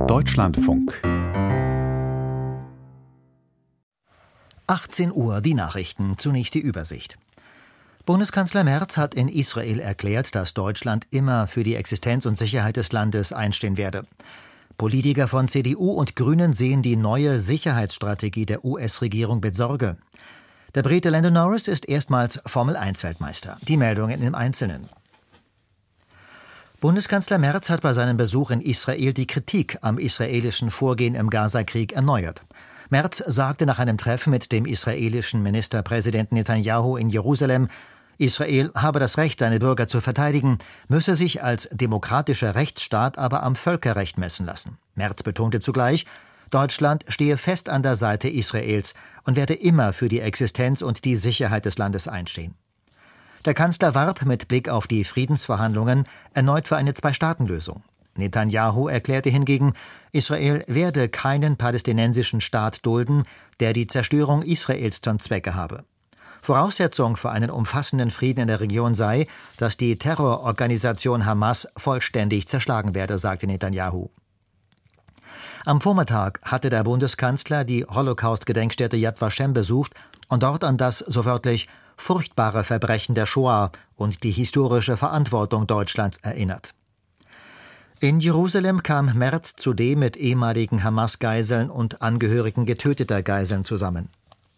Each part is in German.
Deutschlandfunk 18 Uhr die Nachrichten, zunächst die Übersicht. Bundeskanzler Merz hat in Israel erklärt, dass Deutschland immer für die Existenz und Sicherheit des Landes einstehen werde. Politiker von CDU und Grünen sehen die neue Sicherheitsstrategie der US-Regierung mit Sorge. Der Brite Lando Norris ist erstmals Formel-1-Weltmeister. Die Meldungen im Einzelnen. Bundeskanzler Merz hat bei seinem Besuch in Israel die Kritik am israelischen Vorgehen im Gaza-Krieg erneuert. Merz sagte nach einem Treffen mit dem israelischen Ministerpräsidenten Netanyahu in Jerusalem, Israel habe das Recht, seine Bürger zu verteidigen, müsse sich als demokratischer Rechtsstaat aber am Völkerrecht messen lassen. Merz betonte zugleich, Deutschland stehe fest an der Seite Israels und werde immer für die Existenz und die Sicherheit des Landes einstehen. Der Kanzler warb mit Blick auf die Friedensverhandlungen erneut für eine Zwei-Staaten-Lösung. Netanyahu erklärte hingegen, Israel werde keinen palästinensischen Staat dulden, der die Zerstörung Israels zum Zwecke habe. Voraussetzung für einen umfassenden Frieden in der Region sei, dass die Terrororganisation Hamas vollständig zerschlagen werde, sagte Netanyahu. Am Vormittag hatte der Bundeskanzler die Holocaust-Gedenkstätte Yad Vashem besucht und dort an das, so wörtlich, furchtbare Verbrechen der Shoah und die historische Verantwortung Deutschlands erinnert. In Jerusalem kam Merz zudem mit ehemaligen Hamas-Geiseln und Angehörigen getöteter Geiseln zusammen.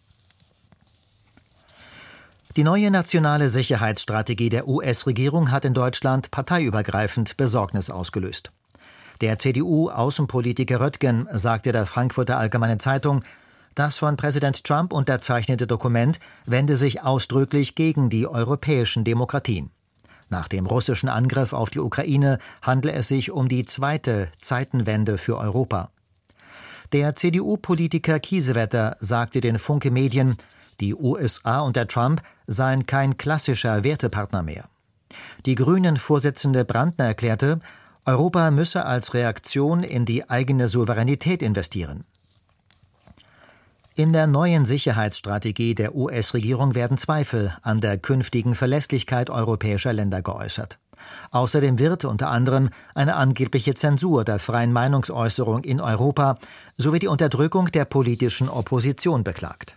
Die neue nationale Sicherheitsstrategie der US-Regierung hat in Deutschland parteiübergreifend Besorgnis ausgelöst. Der CDU-Außenpolitiker Röttgen sagte der Frankfurter Allgemeine Zeitung, das von Präsident Trump unterzeichnete Dokument wende sich ausdrücklich gegen die europäischen Demokratien. Nach dem russischen Angriff auf die Ukraine handle es sich um die zweite Zeitenwende für Europa. Der CDU-Politiker Kiesewetter sagte den Funke Medien, die USA und der Trump seien kein klassischer Wertepartner mehr. Die Grünen-Vorsitzende Brandner erklärte, Europa müsse als Reaktion in die eigene Souveränität investieren. In der neuen Sicherheitsstrategie der US-Regierung werden Zweifel an der künftigen Verlässlichkeit europäischer Länder geäußert. Außerdem wird unter anderem eine angebliche Zensur der freien Meinungsäußerung in Europa sowie die Unterdrückung der politischen Opposition beklagt.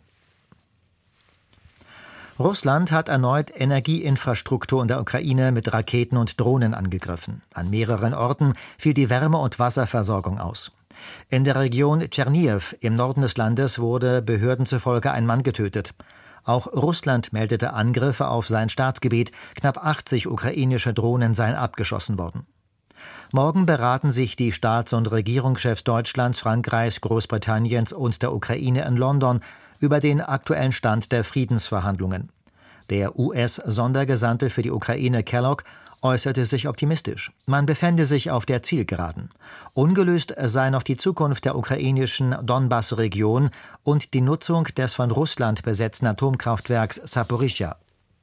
Russland hat erneut Energieinfrastruktur in der Ukraine mit Raketen und Drohnen angegriffen. An mehreren Orten fiel die Wärme- und Wasserversorgung aus. In der Region Tscherniw im Norden des Landes wurde Behörden zufolge ein Mann getötet. Auch Russland meldete Angriffe auf sein Staatsgebiet. Knapp 80 ukrainische Drohnen seien abgeschossen worden. Morgen beraten sich die Staats- und Regierungschefs Deutschlands, Frankreichs, Großbritanniens und der Ukraine in London über den aktuellen Stand der Friedensverhandlungen. Der US-Sondergesandte für die Ukraine Kellogg äußerte sich optimistisch. Man befände sich auf der Zielgeraden. Ungelöst sei noch die Zukunft der ukrainischen Donbass-Region und die Nutzung des von Russland besetzten Atomkraftwerks Saporischschja.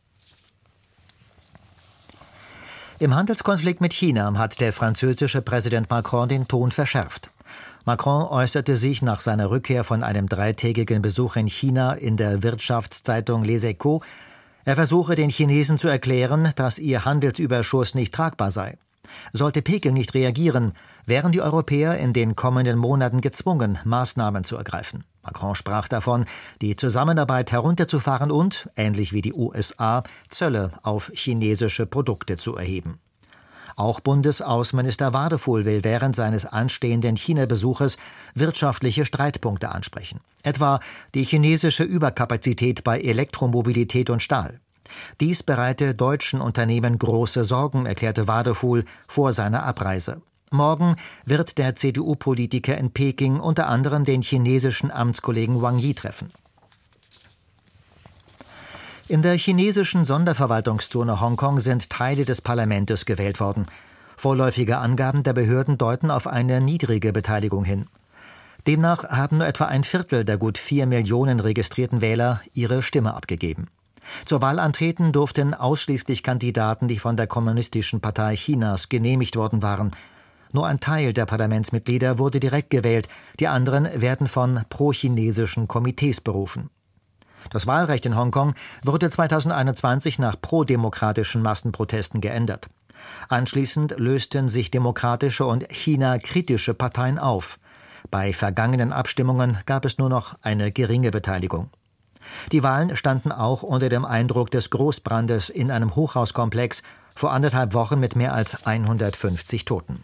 Im Handelskonflikt mit China hat der französische Präsident Macron den Ton verschärft. Macron äußerte sich nach seiner Rückkehr von einem 3-tägigen Besuch in China in der Wirtschaftszeitung Les Echos, er versuche den Chinesen zu erklären, dass ihr Handelsüberschuss nicht tragbar sei. Sollte Peking nicht reagieren, wären die Europäer in den kommenden Monaten gezwungen, Maßnahmen zu ergreifen. Macron sprach davon, die Zusammenarbeit herunterzufahren und, ähnlich wie die USA, Zölle auf chinesische Produkte zu erheben. Auch Bundesaußenminister Wadefuhl will während seines anstehenden China-Besuches wirtschaftliche Streitpunkte ansprechen. Etwa die chinesische Überkapazität bei Elektromobilität und Stahl. Dies bereite deutschen Unternehmen große Sorgen, erklärte Wadefuhl vor seiner Abreise. Morgen wird der CDU-Politiker in Peking unter anderem den chinesischen Amtskollegen Wang Yi treffen. In der chinesischen Sonderverwaltungszone Hongkong sind Teile des Parlaments gewählt worden. Vorläufige Angaben der Behörden deuten auf eine niedrige Beteiligung hin. Demnach haben nur etwa ein Viertel der gut 4 Millionen registrierten Wähler ihre Stimme abgegeben. Zur Wahl antreten durften ausschließlich Kandidaten, die von der Kommunistischen Partei Chinas genehmigt worden waren. Nur ein Teil der Parlamentsmitglieder wurde direkt gewählt, die anderen werden von pro-chinesischen Komitees berufen. Das Wahlrecht in Hongkong wurde 2021 nach prodemokratischen Massenprotesten geändert. Anschließend lösten sich demokratische und China-kritische Parteien auf. Bei vergangenen Abstimmungen gab es nur noch eine geringe Beteiligung. Die Wahlen standen auch unter dem Eindruck des Großbrandes in einem Hochhauskomplex vor 1,5 Wochen mit mehr als 150 Toten.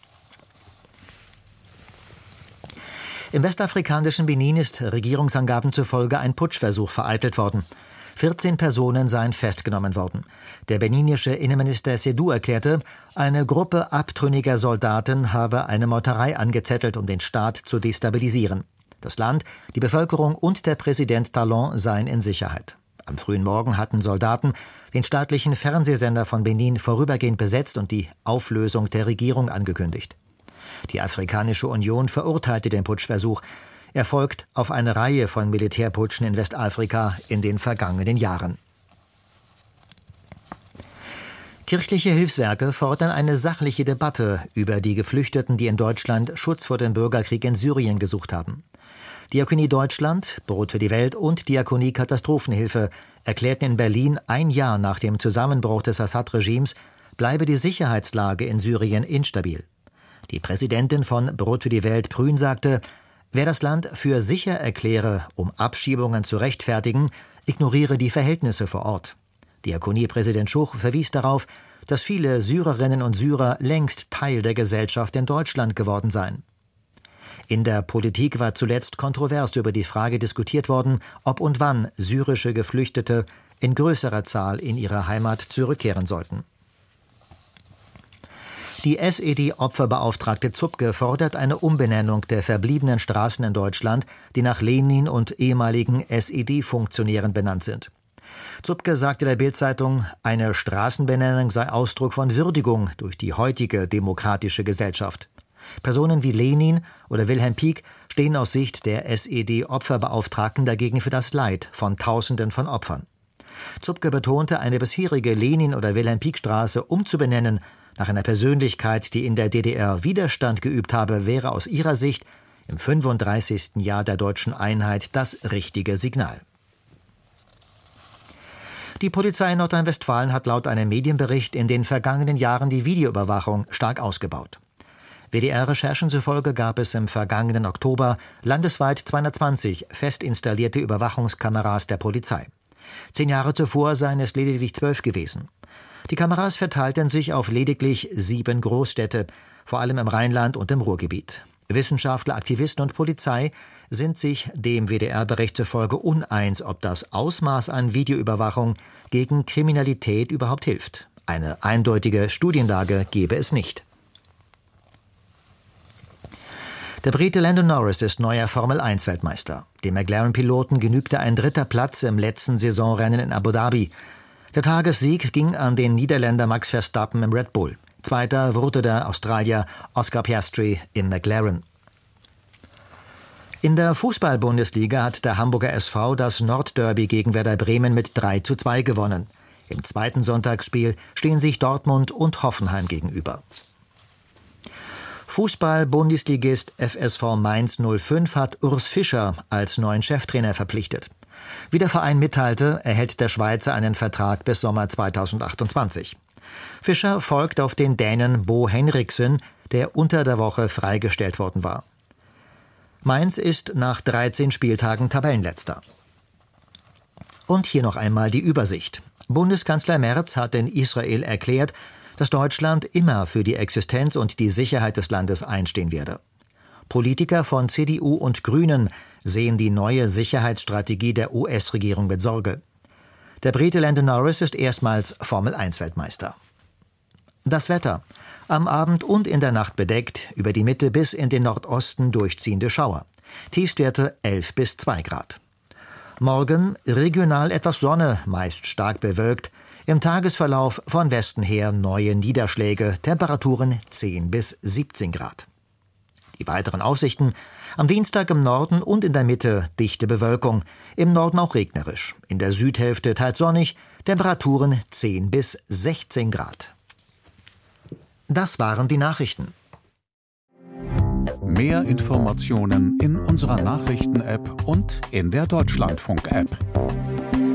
Im westafrikanischen Benin ist Regierungsangaben zufolge ein Putschversuch vereitelt worden. 14 Personen seien festgenommen worden. Der beninische Innenminister Sédou erklärte, eine Gruppe abtrünniger Soldaten habe eine Meuterei angezettelt, um den Staat zu destabilisieren. Das Land, die Bevölkerung und der Präsident Talon seien in Sicherheit. Am frühen Morgen hatten Soldaten den staatlichen Fernsehsender von Benin vorübergehend besetzt und die Auflösung der Regierung angekündigt. Die Afrikanische Union verurteilte den Putschversuch. Er folgt auf eine Reihe von Militärputschen in Westafrika in den vergangenen Jahren. Kirchliche Hilfswerke fordern eine sachliche Debatte über die Geflüchteten, die in Deutschland Schutz vor dem Bürgerkrieg in Syrien gesucht haben. Diakonie Deutschland, Brot für die Welt und Diakonie Katastrophenhilfe erklärten in Berlin, ein Jahr nach dem Zusammenbruch des Assad-Regimes bleibe die Sicherheitslage in Syrien instabil. Die Präsidentin von Brot für die Welt, Prün, sagte, wer das Land für sicher erkläre, um Abschiebungen zu rechtfertigen, ignoriere die Verhältnisse vor Ort. Diakoniepräsident Schuch verwies darauf, dass viele Syrerinnen und Syrer längst Teil der Gesellschaft in Deutschland geworden seien. In der Politik war zuletzt kontrovers über die Frage diskutiert worden, ob und wann syrische Geflüchtete in größerer Zahl in ihre Heimat zurückkehren sollten. Die SED-Opferbeauftragte Zupke fordert eine Umbenennung der verbliebenen Straßen in Deutschland, die nach Lenin und ehemaligen SED-Funktionären benannt sind. Zupke sagte der Bild-Zeitung, eine Straßenbenennung sei Ausdruck von Würdigung durch die heutige demokratische Gesellschaft. Personen wie Lenin oder Wilhelm Pieck stehen aus Sicht der SED-Opferbeauftragten dagegen für das Leid von Tausenden von Opfern. Zupke betonte, eine bisherige Lenin- oder Wilhelm-Pieck-Straße umzubenennen nach einer Persönlichkeit, die in der DDR Widerstand geübt habe, wäre aus ihrer Sicht im 35. Jahr der deutschen Einheit das richtige Signal. Die Polizei in Nordrhein-Westfalen hat laut einem Medienbericht in den vergangenen Jahren die Videoüberwachung stark ausgebaut. WDR-Recherchen zufolge gab es im vergangenen Oktober landesweit 220 fest installierte Überwachungskameras der Polizei. 10 Jahre zuvor seien es lediglich 12 gewesen. Die Kameras verteilten sich auf lediglich 7 Großstädte, vor allem im Rheinland und im Ruhrgebiet. Wissenschaftler, Aktivisten und Polizei sind sich dem WDR-Bericht zufolge uneins, ob das Ausmaß an Videoüberwachung gegen Kriminalität überhaupt hilft. Eine eindeutige Studienlage gebe es nicht. Der Brite Lando Norris ist neuer Formel-1-Weltmeister. Dem McLaren-Piloten genügte ein 3. Platz im letzten Saisonrennen in Abu Dhabi. Der Tagessieg ging an den Niederländer Max Verstappen im Red Bull. Zweiter wurde der Australier Oscar Piastri im McLaren. In der Fußball-Bundesliga hat der Hamburger SV das Nordderby gegen Werder Bremen mit 3:2 gewonnen. Im zweiten Sonntagsspiel stehen sich Dortmund und Hoffenheim gegenüber. Fußball-Bundesligist FSV Mainz 05 hat Urs Fischer als neuen Cheftrainer verpflichtet. Wie der Verein mitteilte, erhält der Schweizer einen Vertrag bis Sommer 2028. Fischer folgt auf den Dänen Bo Henriksen, der unter der Woche freigestellt worden war. Mainz ist nach 13 Spieltagen Tabellenletzter. Und hier noch einmal die Übersicht. Bundeskanzler Merz hat in Israel erklärt, dass Deutschland immer für die Existenz und die Sicherheit des Landes einstehen werde. Politiker von CDU und Grünen sehen die neue Sicherheitsstrategie der US-Regierung mit Sorge. Der Brite Lando Norris ist erstmals Formel-1-Weltmeister. Das Wetter. Am Abend und in der Nacht bedeckt, über die Mitte bis in den Nordosten durchziehende Schauer. Tiefstwerte 11 bis 2 Grad. Morgen regional etwas Sonne, meist stark bewölkt. Im Tagesverlauf von Westen her neue Niederschläge, Temperaturen 10 bis 17 Grad. Die weiteren Aussichten: am Dienstag im Norden und in der Mitte dichte Bewölkung, im Norden auch regnerisch, in der Südhälfte teils sonnig, Temperaturen 10 bis 16 Grad. Das waren die Nachrichten. Mehr Informationen in unserer Nachrichten-App und in der Deutschlandfunk-App.